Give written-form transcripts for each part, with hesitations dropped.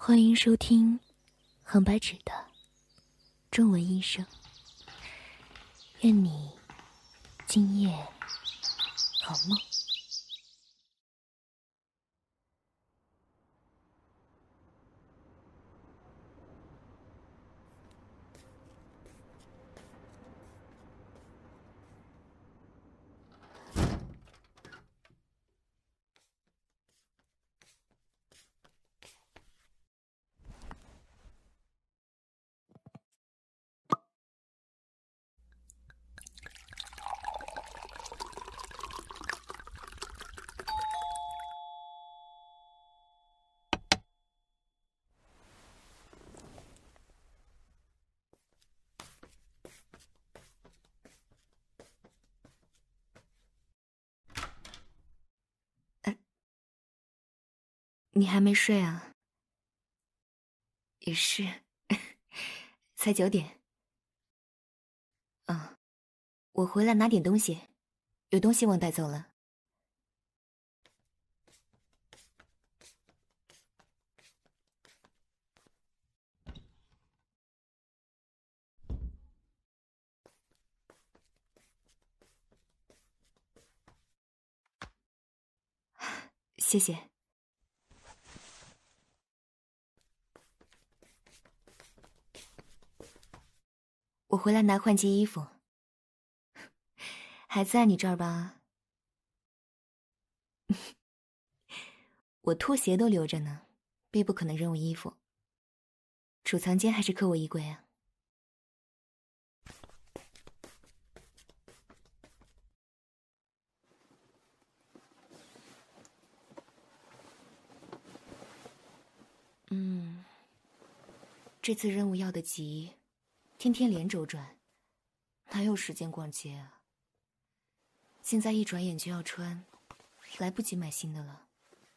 欢迎收听横白纸的中文医生。愿你今夜好梦。你还没睡啊？也是，才9点。我回来拿点东西，有东西忘带走了。谢谢。我回来拿换季衣服，还在你这儿吧？我拖鞋都留着呢，必不可能扔我衣服。储藏间还是客卧衣柜啊？这次任务要得急，天天连轴转，哪有时间逛街啊？现在一转眼就要穿，来不及买新的了。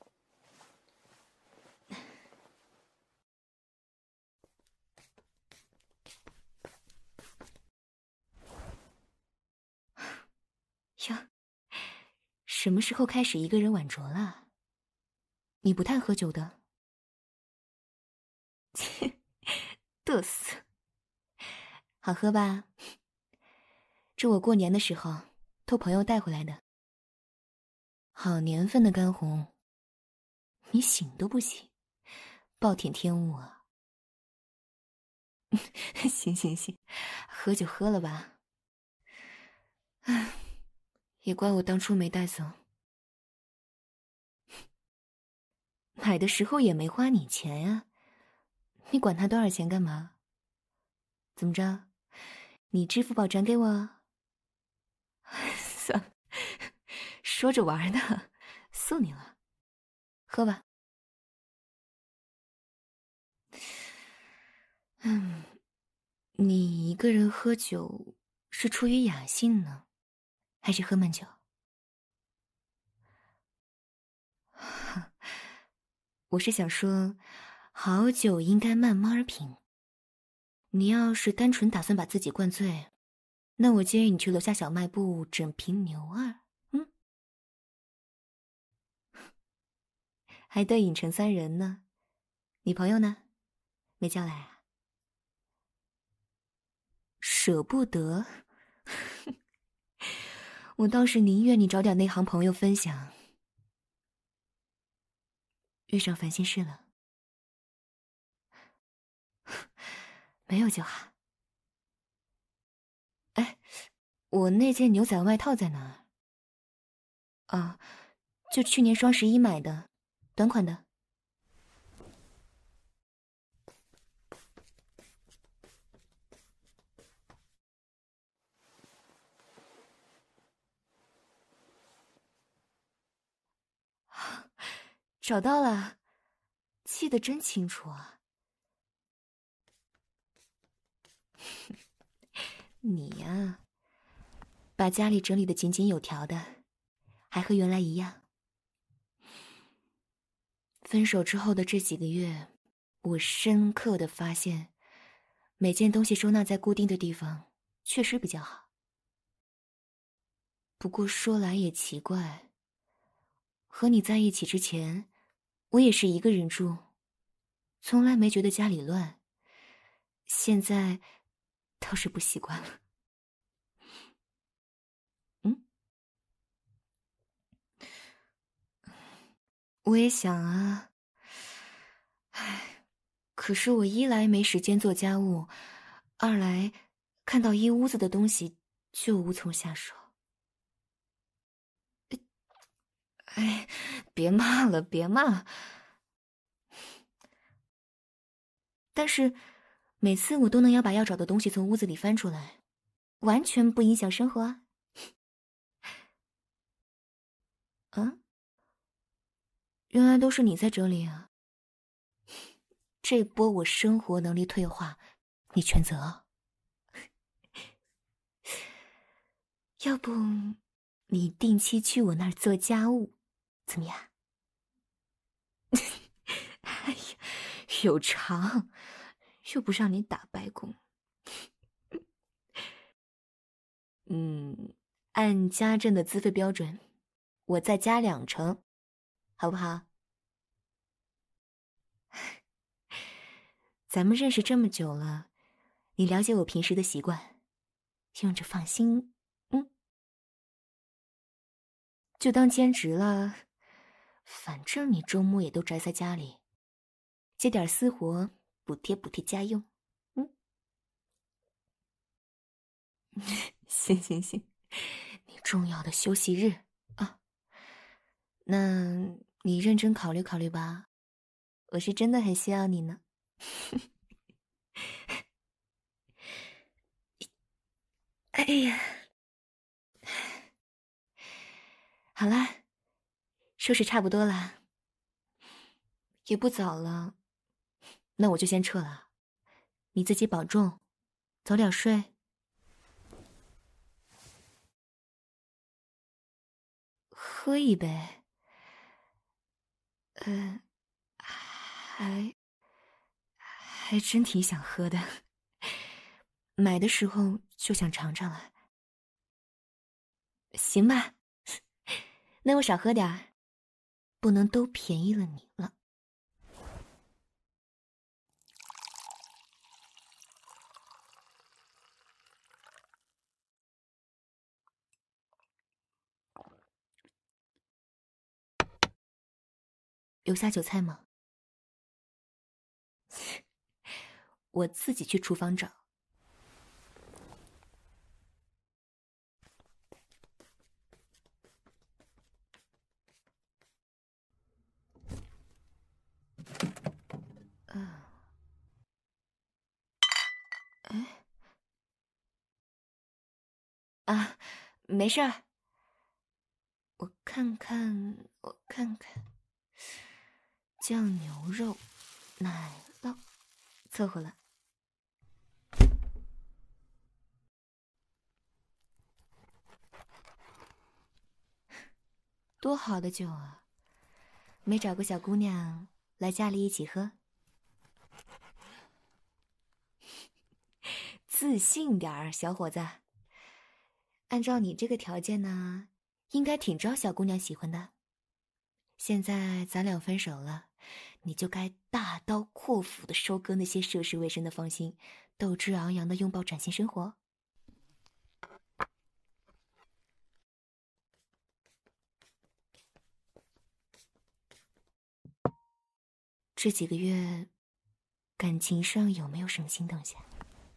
呀，什么时候开始一个人晚酌了？你不太喝酒的？切，嘚瑟。好喝吧？这我过年的时候偷朋友带回来的。好年份的干红，你醒都不醒，暴殄天物啊！行行行，喝就喝了吧。唉，也怪我当初没带走，买的时候也没花你钱呀，你管他多少钱干嘛？怎么着，你支付宝转给我？算了，说着玩的，送你了，喝吧。你一个人喝酒是出于雅兴呢，还是喝闷酒？我是想说，好酒应该慢慢品。你要是单纯打算把自己灌醉，那我建议你去楼下小卖部整瓶牛二。还对影成3人呢，你朋友呢？没叫来啊？舍不得？我倒是宁愿你找点内行朋友分享。遇上烦心事了？没有就好。哎，我那件牛仔外套在哪儿？啊，就去年双11买的，短款的。找到了，记得真清楚啊。你呀，把家里整理得井井有条的，还和原来一样。分手之后的这几个月，我深刻地发现，每件东西收纳在固定的地方，确实比较好。不过说来也奇怪，和你在一起之前，我也是一个人住， 从来没觉得家里乱，现在倒是不习惯了。嗯，我也想啊，唉，可是我一来没时间做家务，二来看到一屋子的东西就无从下手。哎，别骂了，别骂。但是每次我都能要把要找的东西从屋子里翻出来，完全不影响生活啊。啊，原来都是你在整理啊。这波我生活能力退化，你全责。要不，你定期去我那儿做家务，怎么样？哎呀，有偿，又不让你打白工。按家政的资费标准，我再加2成，好不好？咱们认识这么久了，你了解我平时的习惯，用着放心。就当兼职了，反正你周末也都宅在家里，接点私活补贴补贴家用。行行行，你重要的休息日啊，那你认真考虑考虑吧，我是真的很需要你呢。哎呀，好啦，收拾差不多啦，也不早了，那我就先撤了，你自己保重，早点睡。喝一杯，还真挺想喝的，买的时候就想尝尝了。行吧，那我少喝点儿，不能都便宜了你了。有下酒菜吗？我自己去厨房找。啊，没事儿。我看看，酱牛肉、奶酪，凑合了。多好的酒啊！没找个小姑娘来家里一起喝？自信点儿，小伙子。按照你这个条件呢，应该挺招小姑娘喜欢的。现在咱俩分手了，你就该大刀阔斧的收割那些涉世未深的芳心，斗志昂扬的拥抱崭新生活。这几个月，感情上有没有什么新动向？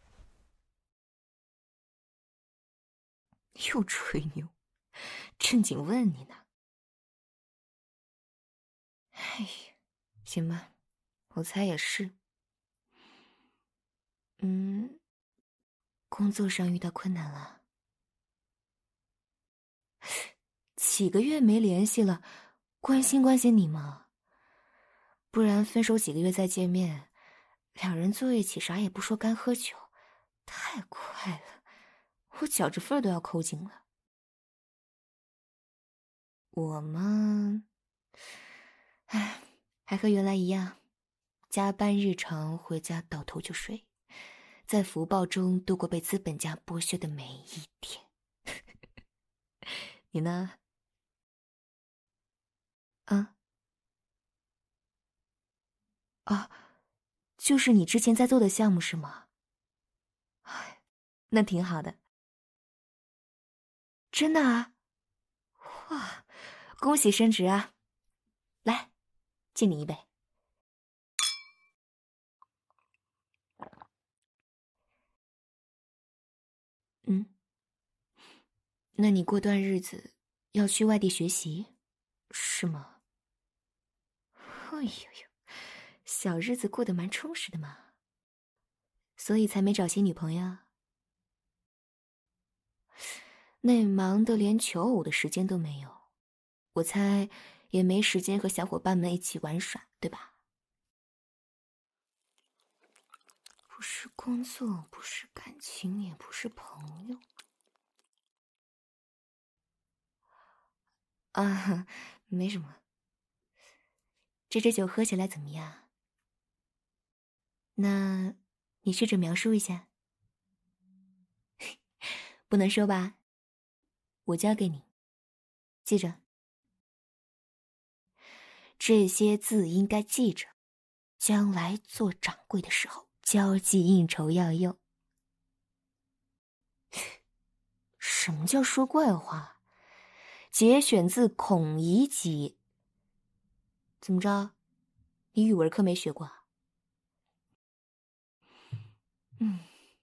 又吹牛，正经问你呢。哎呀，行吧，我猜也是。工作上遇到困难了，几个月没联系了，关心关心你嘛。不然分手几个月再见面，两人坐一起啥也不说，干喝酒，太快了，我觉着份儿都要抠紧了。我嘛，唉，还和原来一样，加班日常，回家倒头就睡，在福报中度过被资本家剥削的每一天。你呢？啊？啊？ 就是你之前在做的项目是吗？哎，那挺好的。真的啊？哇，恭喜升职啊！来，敬你一杯。嗯，那你过段日子要去外地学习，是吗？哎呦呦，小日子过得蛮充实的嘛，所以才没找新女朋友。那忙得连求偶的时间都没有，我猜也没时间和小伙伴们一起玩耍，对吧？不是工作，不是感情，也不是朋友。啊，没什么。这支酒喝起来怎么样？那，你试着描述一下。不能说吧？我教给你，记着。这些字应该记着，将来做掌柜的时候，交际应酬要用。什么叫说怪话？节选自《孔乙己》。怎么着？你语文课没学过？嗯，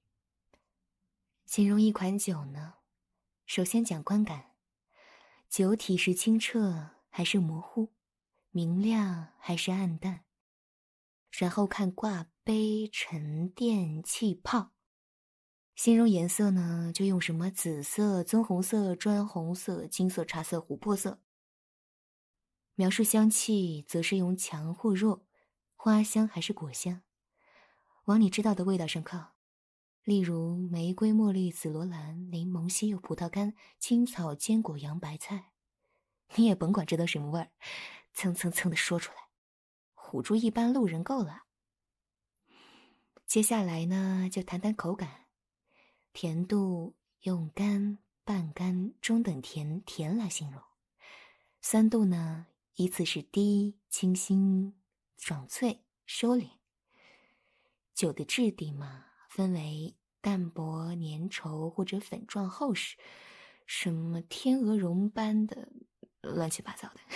形容一款酒呢，首先讲观感，酒体是清澈还是模糊，明亮还是暗淡，然后看挂杯、沉淀、气泡。形容颜色呢，就用什么紫色、棕红色、砖红色、金色、茶色、琥珀色。描述香气，则是用强或弱，花香还是果香，往你知道的味道上靠。例如玫瑰、茉莉、紫罗兰、柠檬、西柚、葡萄干、青草、坚果、洋白菜。你也甭管这都什么味儿，蹭蹭蹭的说出来，唬住一般路人够了。接下来呢，就谈谈口感，甜度用干、半干、中等甜、甜来形容。酸度呢，依次是低、清新、爽脆、收敛。酒的质地嘛，分为淡薄、粘稠或者粉状厚实，什么天鹅绒般的，乱七八糟的。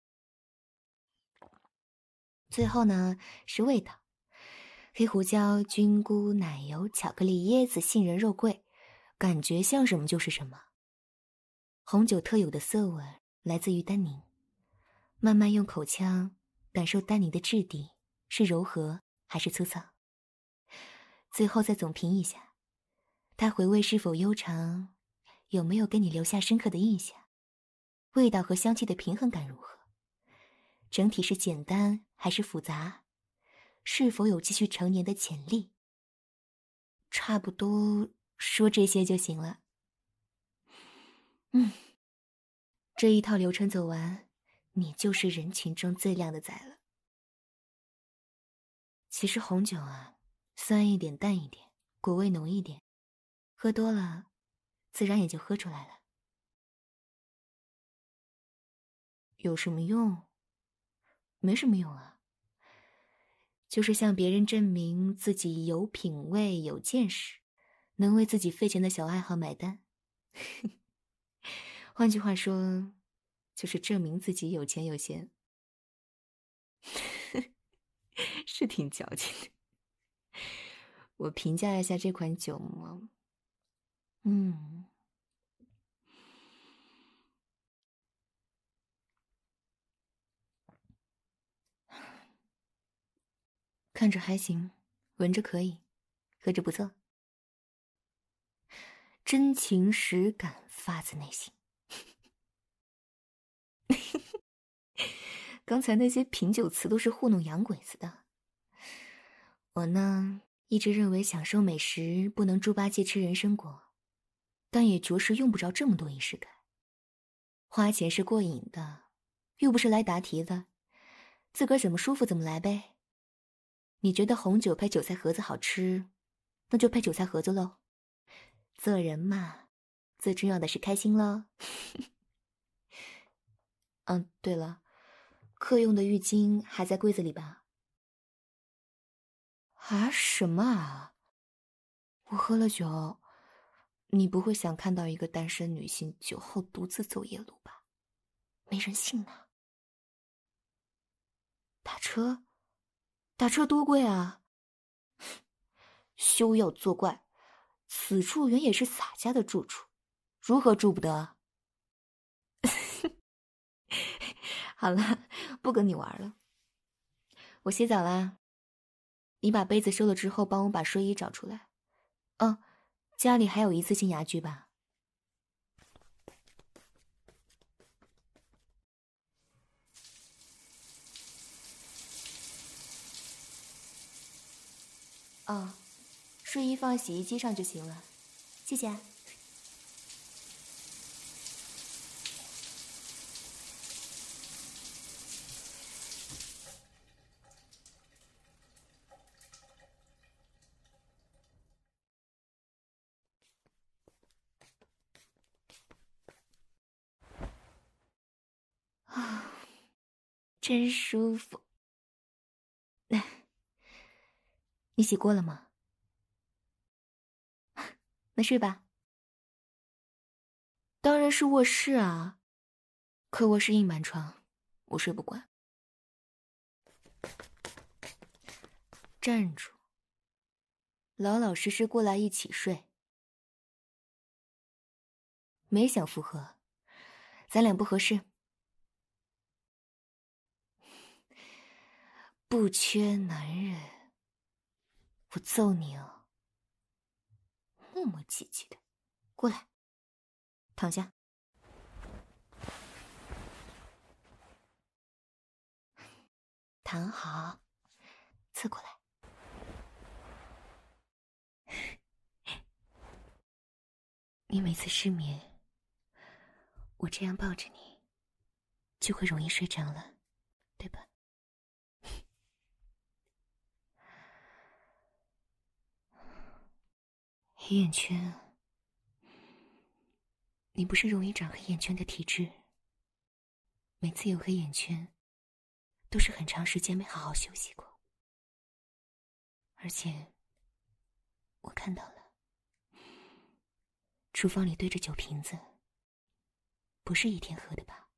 最后呢，是味道，黑胡椒、菌菇、奶油、巧克力、椰子、杏仁、肉桂，感觉像什么就是什么。红酒特有的涩味来自于单宁，慢慢用口腔感受单宁的质地是柔和还是粗糙。最后再总评一下，它回味是否悠长，有没有给你留下深刻的印象，味道和香气的平衡感如何，整体是简单还是复杂，是否有继续成年的潜力。差不多说这些就行了。这一套流程走完，你就是人群中最靓的仔了。其实红酒啊，酸一点淡一点，果味浓一点，喝多了自然也就喝出来了。有什么用？没什么用啊，就是向别人证明自己有品味有见识，能为自己费钱的小爱好买单。换句话说，就是证明自己有钱有闲。是挺矫情的。我评价一下这款酒嘛，看着还行，闻着可以，喝着不错，真情实感发自内心。刚才那些品酒词都是糊弄洋鬼子的。我呢，一直认为享受美食不能猪八戒吃人参果，但也着实用不着这么多仪式感。花钱是过瘾的，又不是来答题的，自个儿怎么舒服怎么来呗。你觉得红酒配韭菜盒子好吃，那就配韭菜盒子喽。做人嘛，最重要的是开心喽。嗯，对了，客用的浴巾还在柜子里吧？ 啊？什么啊？我喝了酒，你不会想看到一个单身女性酒后独自走夜路吧？没人性呢。打车？打车多贵啊！休要作怪，此处原也是洒家的住处，如何住不得？好了，不跟你玩了，我洗澡啦。你把杯子收了之后，帮我把睡衣找出来。哦，家里还有一次性牙具吧？哦，睡衣放洗衣机上就行了，谢谢啊。啊，真舒服。你洗过了吗？那睡吧。当然是卧室啊，可卧室硬板床，我睡不惯。站住，老老实实过来一起睡。没想复合，咱俩不合适。不缺男人，我揍你哦！磨磨唧唧的，过来，躺下。躺好，侧过来。你每次失眠，我这样抱着你，就会容易睡着了，对吧？黑眼圈，你不是容易长黑眼圈的体质，每次有黑眼圈，都是很长时间没好好休息过，而且我看到了，厨房里堆着酒瓶子，不是一天喝的吧？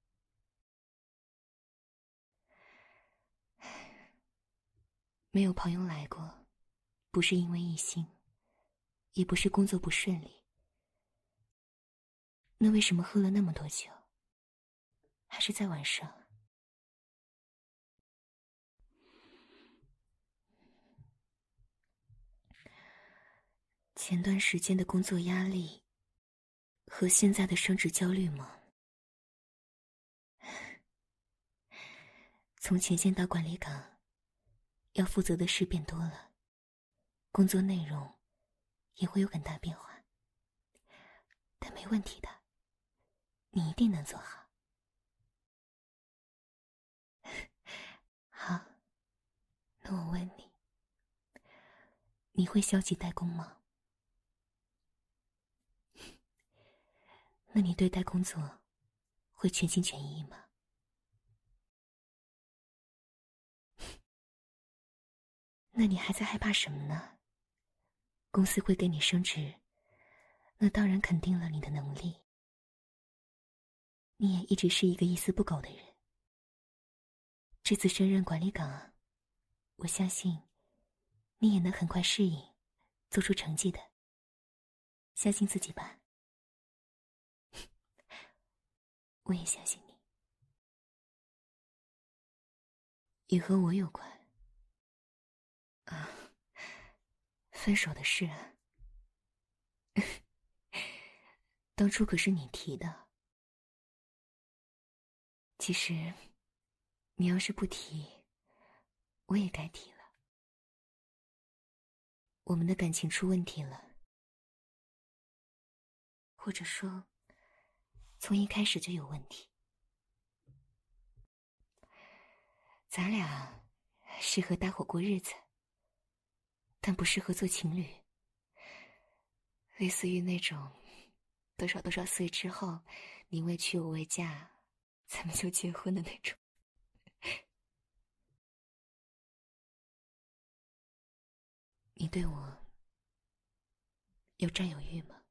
没有朋友来过，不是因为异性，也不是工作不顺利，那为什么喝了那么多酒，还是在晚上？前段时间的工作压力和现在的升职焦虑吗？从前线到管理岗，要负责的事变多了，工作内容也会有很大变化，但没问题的，你一定能做好。好，那我问你，你会消极怠工吗？那你对待工作会全心全意吗？那你还在害怕什么呢？公司会给你升职，那当然肯定了你的能力。你也一直是一个一丝不苟的人，这次升任管理岗，我相信你也能很快适应，做出成绩的。相信自己吧。我也相信你。也和我有关。啊，分手的事啊。当初可是你提的。其实，你要是不提，我也该提了。我们的感情出问题了，或者说，从一开始就有问题。咱俩适合搭伙过日子，但不适合做情侣。类似于那种多少多少岁之后，你未娶我未嫁，咱们就结婚的那种。 你对我有占有欲吗？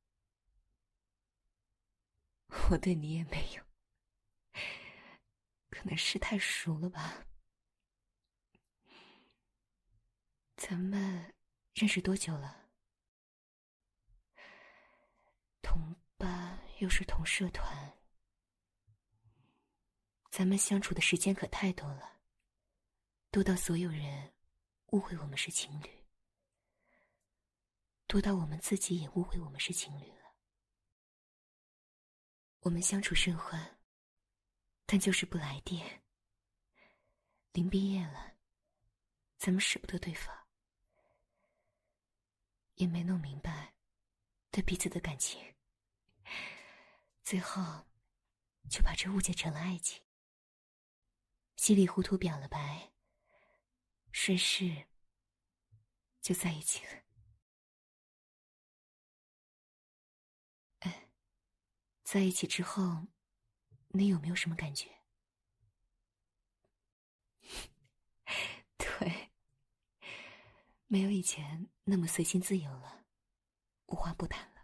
我对你也没有，可能是太熟了吧。咱们认识多久了？同班又是同社团，咱们相处的时间可太多了，多到所有人误会我们是情侣，多到我们自己也误会我们是情侣了。我们相处甚欢，但就是不来电。临毕业了，咱们舍不得对方，也没弄明白对彼此的感情，最后就把这误解成了爱情，稀里糊涂表了白，顺势就在一起了。哎，在一起之后，你有没有什么感觉？对，没有以前那么随心自由了，无话不谈了。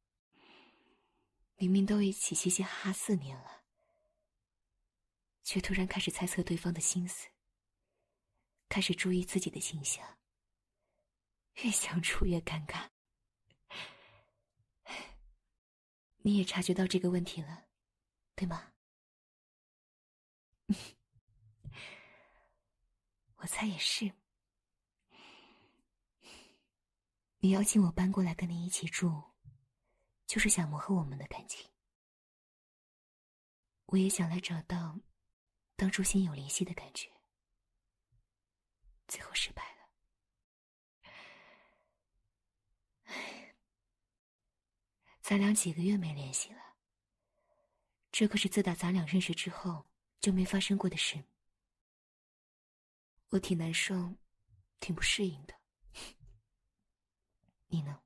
明明都一起嘻嘻哈哈4年了，却突然开始猜测对方的心思，开始注意自己的形象，越相处越尴尬。你也察觉到这个问题了，对吗？我猜也是。你邀请我搬过来跟你一起住，就是想磨合我们的感情。我也想来找到当初心有灵犀的感觉，最后失败了。唉，咱俩几个月没联系了，这可是自打咱俩认识之后就没发生过的事。我挺难受，挺不适应的。你呢？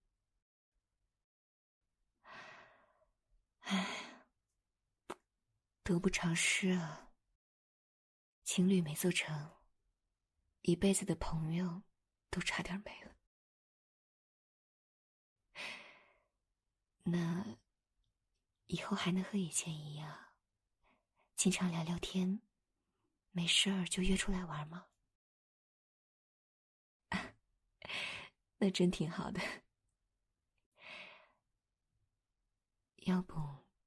唉，得不偿失啊。情侣没做成，一辈子的朋友都差点没了。那以后还能和以前一样，经常聊聊天，没事儿就约出来玩吗？那真挺好的。要不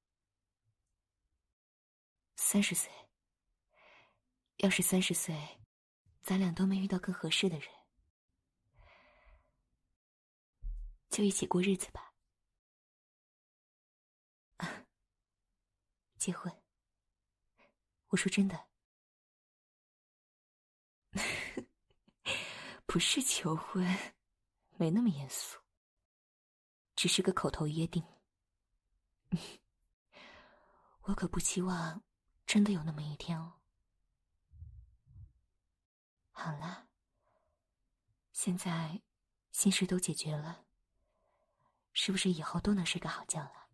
30岁，要是30岁，咱俩都没遇到更合适的人，就一起过日子吧。结婚，我说真的。不是求婚，没那么严肃，只是个口头约定。我可不期望真的有那么一天哦。好了，现在心事都解决了，是不是以后都能睡个好觉了？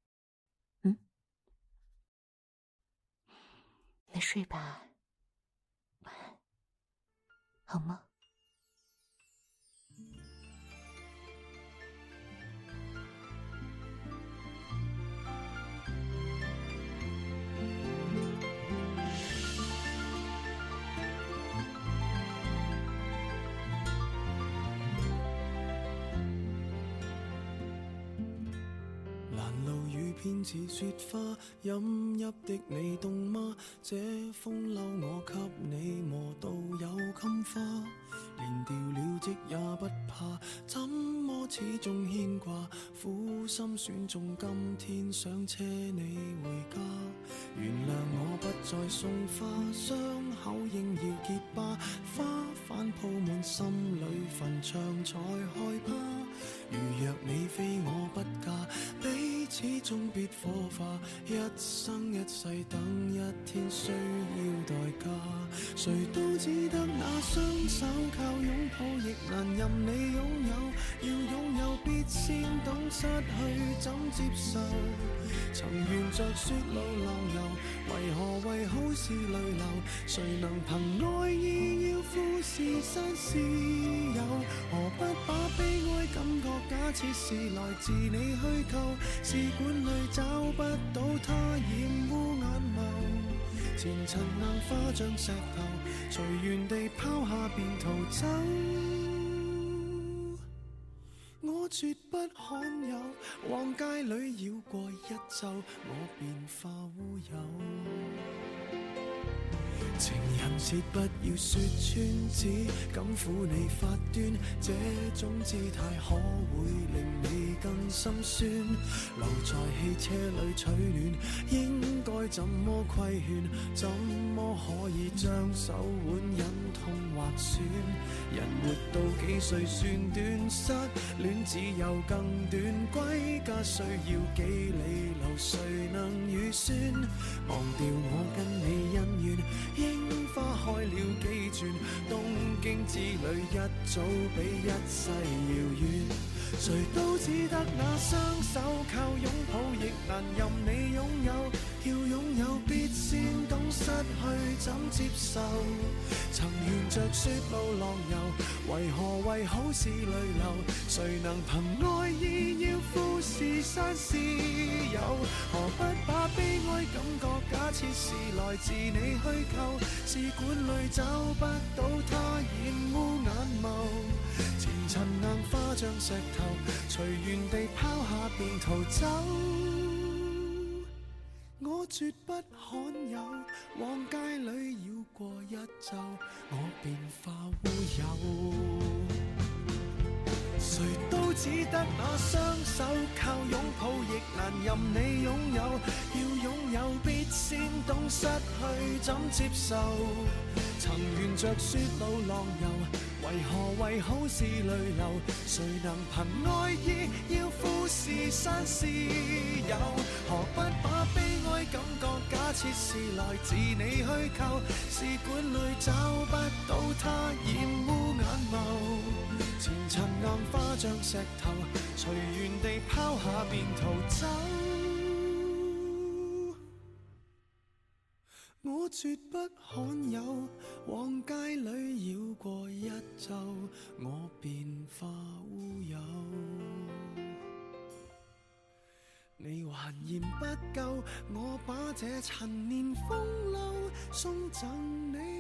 那睡吧，晚安，好吗？ 偏似雪花，饮泣的你冻嗎？這風褸我給你磨到有襟花，連掉了職也不怕，怎麼始終牽掛？苦心選中今天想車你回家，原諒我不再送花，傷口應要結疤，花瓣鋪滿心裏墳場才害怕。如若你非我不嫁，彼此始終別火花，一生一世等一天需要代價。誰都只得那雙手靠擁抱，亦難任你擁有。要擁有必先懂失去怎接受。曾沿着雪路浪遊，為何為好事淚流？誰能憑愛意要富士山私有？何不把悲哀感覺假設是來自你虛構？試管裏找不到它，染污眼眸。前塵硬化像石頭，隨緣地拋下便逃走。我絕不罕有，往街裏繞過一周，我便化烏有。情人節不要說穿，只敢撫你發端，這種姿態可會令你更心酸？留在汽車裏取暖，應該怎麼規勸？怎麼可以將手腕忍痛劃損？人活到幾歲算短？失戀只有更短，歸家需要幾里路，誰能預算？忘掉我跟你恩怨，櫻花開了幾轉，東京之旅一早比一世遙遠。誰都只得那雙手靠擁抱，亦難任你擁有。要擁有必先懂失去怎接受。曾沿着雪路浪遊，為何為好事淚流？誰能憑愛意要富士山私有？何不把悲哀感覺假設是來自你虛構？試管裏找不到它，染污眼眸。前塵硬化像石頭，隨緣地拋下便逃走。我絕不罕有，往街裏繞過一周，我便化烏有。誰都只得那雙手靠擁抱，亦難任你擁有。要擁有必先懂失去怎接受。曾沿着雪路浪遊，為何為好事淚流？誰能憑愛意要富士山私有？何不把悲哀感覺假設是來自你虛構？試管裏找不到它，染污眼眸。前塵硬化像石頭，隨緣地拋下便逃走。我絕不罕有，往街裏繞過一周，我便化烏有。你還嫌不夠，我把這陳年風流送贈你。